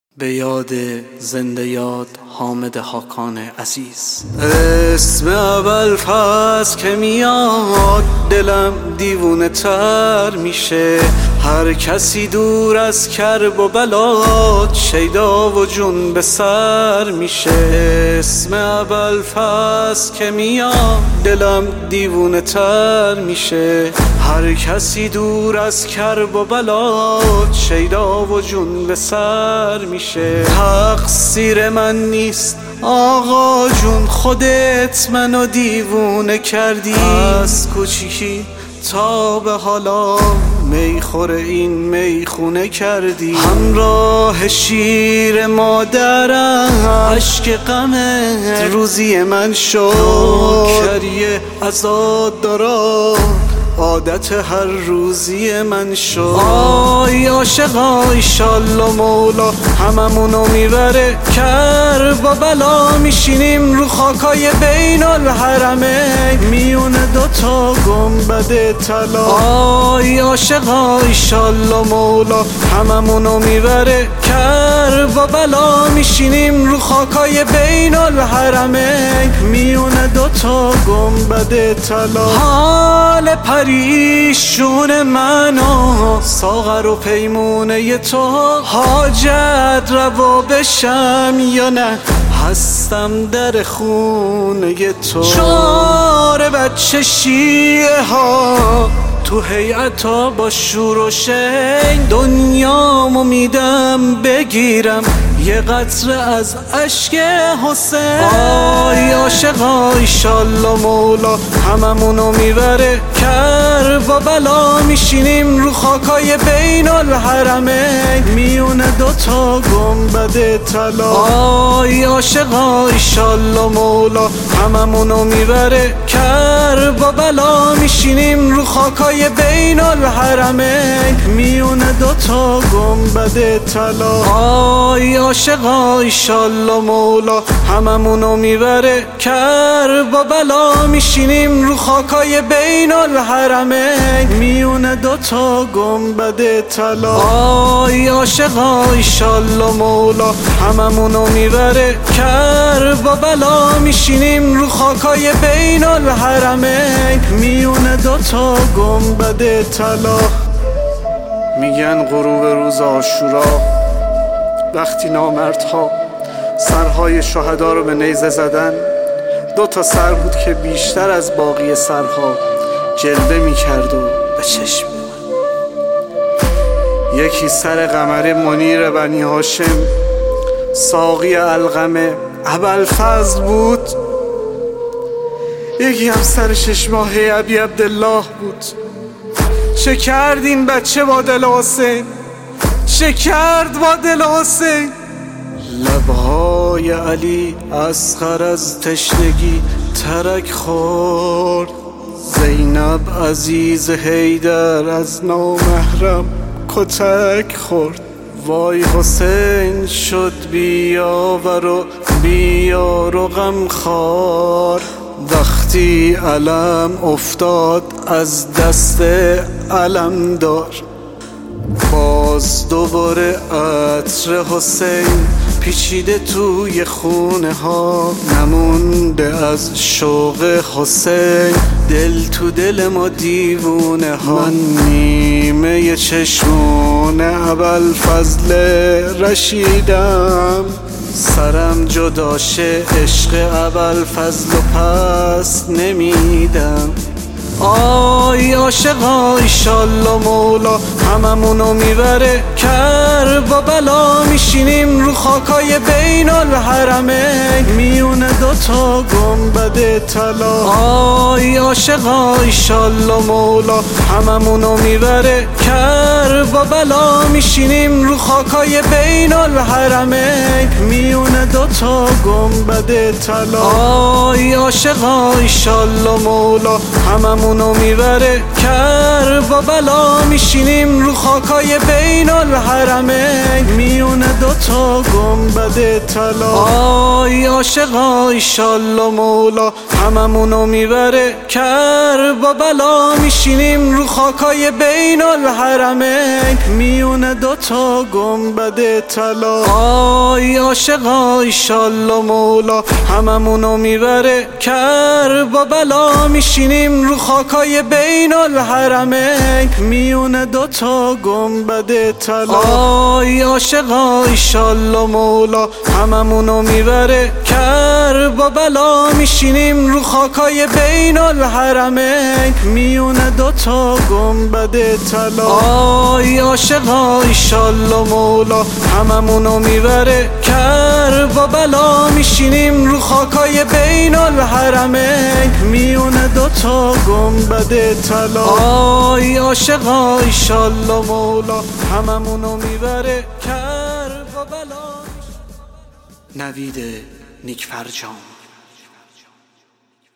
به یاد زنده یاد حامد حاکان عزیز. اسم ابوالفضل که میاد دلم دیوونه تر میشه، هر کسی دور از کرب و بلاد شیدا و جون به سر میشه. اسم ابوالفضل که میاد دلم دیوونه تر میشه، هر کسی دور از کرب و بلاد شیدا و جون به سر میشه. تقصیر من نیست آقا جون، خودت منو دیوونه کردی، از کوچیکی تا به حالا میخور این میخونه کردی. همراه شیر مادرم عشق غمت روزی من شد، کریه ازاد دارا عادت هر روزی من شد. آی عاشقا ایشالله مولا هممونو میبره کرب و بلا، میشینیم رو خاکای بین الحرمین میونه دوتا گنبد طلا. آی عاشقا ایشالله مولا هممونو میبره کرب و بلا، میشینیم رو خاکای بین الحرمین میونه دوتا گنبد طلا. حال پریشون منو ساغر و پیمونه تو، حاجت روا بشم یا نه هستم در خونه تو. چار بچه شیعه ها تو هیئتا با شور و شین، دنیامو میدم بگیرم یه قطره از اشک حسین. آی عاشقا ایشالله مولا هممونو میبره کرب و بلا، میشینیم رو خاکای بین الحرمین میونه دوتا گنبد طلا. آی عاشقا ایشالله مولا هممونو میبره کرب و بلا، میشینیم رو خاکای بین الحرمین میونه دوتا گنبد طلا. آی عاشقا ایشالله مولا هممونو میبره کرب و بلا، میشینیم رو خاکای بین الحرمین میونه دوتا گنبد طلا. آی عاشقا ایشالله مولا هممونو میبره کرب و بلا، میشینیم رو خاکای بین الحرمین میونه دوتا گنبد طلا. میگن غروب روز عاشورا وقتی نامردها سرهای شهدا رو به نیزه زدن، دوتا سر بود که بیشتر از باقی سرها جلوه میکرد و به چشم میومد. یکی سر قمر منیر بنی هاشم ساقی علقمه ابوالفضل بود، یکی هم سر 6 ماهه ابی عبدالله بود. چه کرد این بچه با دل حسین، چه کرد با دل حسین. لبهای علی اصغر از تشنگی ترک خورد، زینب عزیز حیدر از نامحرم کتک خورد. وای حسین شد بیاور و بیار و غمخوار، وقتی علم افتاد از دست علمدار. باز دوباره عطر حسین پیچیده توی خونه ها، نمونده از شوق حسین دل تو دل ما دیوونه ها. من نیمه چشمون ابوالفضل رشیدم، سرم جداشه عشق ابوالفضل و پس نمیدم. آی عاشقا ایشالله مولا هممونو میبره کرب و بلا، میشینیم رو خاکای بین الحرمین میونه دوتا گنبد طلا. آی عاشقا ایشالله مولا هممونو میبره کرب و بلا، میشینیم رو خاکای بین الحرمین میونه دوتا گنبد طلا. آی عاشقا ایشالله مولا هممونو میبره کرب و بلا، میشینیم رو خاکای بین الحرمین میونه دوتا دوتا گنبد طلا. آی عاشقا ایشالله مولا هممونو میبره کربلا، میشینیم رو خاکای بین الحرمین میونه دوتا گنبد طلا. آی عاشقا ایشالله مولا هممونو میبره کربلا، میشینیم رو خاکای بین الحرمین میونه دوتا گنبد طلا. آی عاشقا ایشالله مولا هممونو میبره کربلا، میشینیم رو خاکای بین الحرمین میونه دوتا گنبد طلا. آی عاشقا ایشالله مولا هممونو میبره کربلا، میشینیم رو خاکای بین الحرمین میونه دوتا گنبد طلا. آی عاشقا ایشالله مولا هممونو میبره کربلا. نوید نیک فرجام.